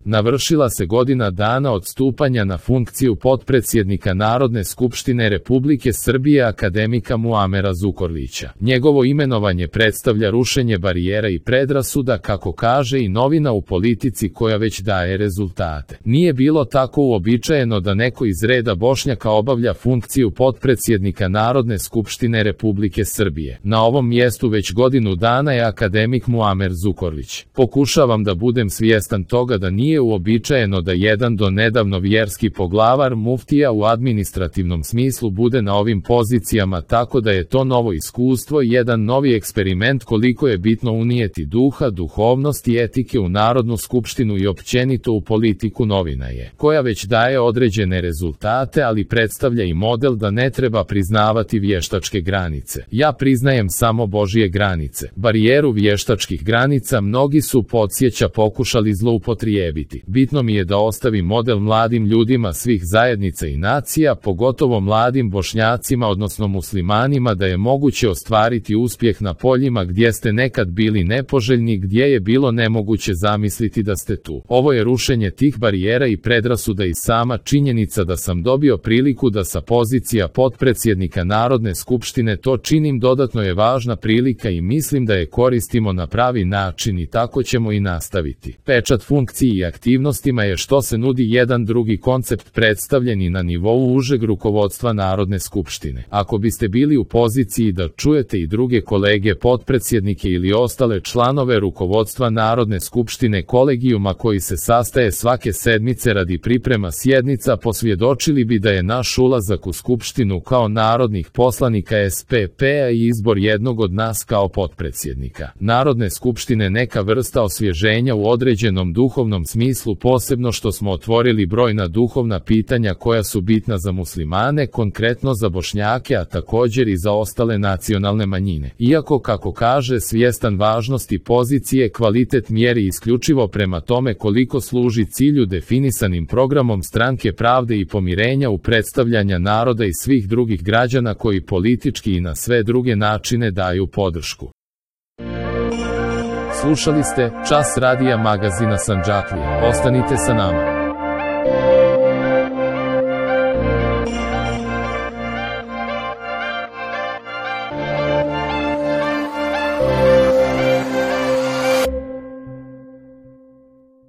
Navršila se godina dana od stupanja na funkciju potpredsjednika Narodne skupštine Republike Srbije akademika Muamera Zukorlića. Njegovo imenovanje predstavlja rušenje barijera i predrasuda, kako kaže i novina u Politici, koja već daje rezultate. Nije bilo tako uobičajeno da neko iz reda Bošnjaka obavlja funkciju potpredsjednika Narodne skupštine Republike Srbije. Na ovom mjestu već godinu dana je akademik Muamer Zukorlić. Pokušavam da budem svjestan toga da nije uobičajeno da jedan do nedavno vjerski poglavar muftija u administrativnom smislu bude na ovim pozicijama, tako da je to novo iskustvo i jedan novi eksperiment koliko je bitno unijeti duha, duhovnost i etike u Narodnu skupštinu i općenito u politiku. Novina je, koja već daje određene rezultate, ali predstavlja i model da ne treba priznavati vještačke granice. Ja priznajem samo Božje granice. Barijeru vještačkih granica mnogi su, podsjeća, pokušali zloupotrijebiti. Bitno mi je da ostavi model mladim ljudima svih zajednica i nacija, pogotovo mladim Bošnjacima odnosno muslimanima, da je moguće ostvariti uspjeh na poljima gdje ste nekad bili nepoželjni, gdje je bilo nemoguće zamisliti da ste tu. Ovo je rušenje tih barijera i predrasuda i sama činjenica da sam dobio priliku da sa pozicija potpredsjednika Narodne skupštine to činim dodatno je važna prilika i mislim da je koristimo na pravi način i tako ćemo i nastaviti. Pečat funkciji i aktivnostima je što se nudi jedan drugi koncept predstavljen i na nivou užeg rukovodstva Narodne skupštine. Ako biste bili u poziciji da čujete i druge kolege potpredsjednike ili ostale članove rukovodstva Narodne skupštine kolegijuma koji se sastaje svake sedmice radi priprema sjednica, posvjedočili bi da je naš ulazak u skupštinu kao narodnih poslanika SPP-a i izbor jednog od nas kao potpredsjednika Narodne skupštine neka vrsta osvježenja u određenom duhovnom smislu, posebno što smo otvorili brojna duhovna pitanja koja su bitna za muslimane, konkretno za Bošnjake, a također i za ostale nacionalne manjine. Iako, kako kaže, svjestan važnosti pozicije, kvalitet mjeri isključivo prema tome koliko služi cilju definisanim programom Stranke pravde i pomirenja u predstavljanja naroda i svih drugih građana koji politički i na sve druge načine daju podršku. Slušali ste Čas radija magazina Sandžaklija. Ostanite sa nama.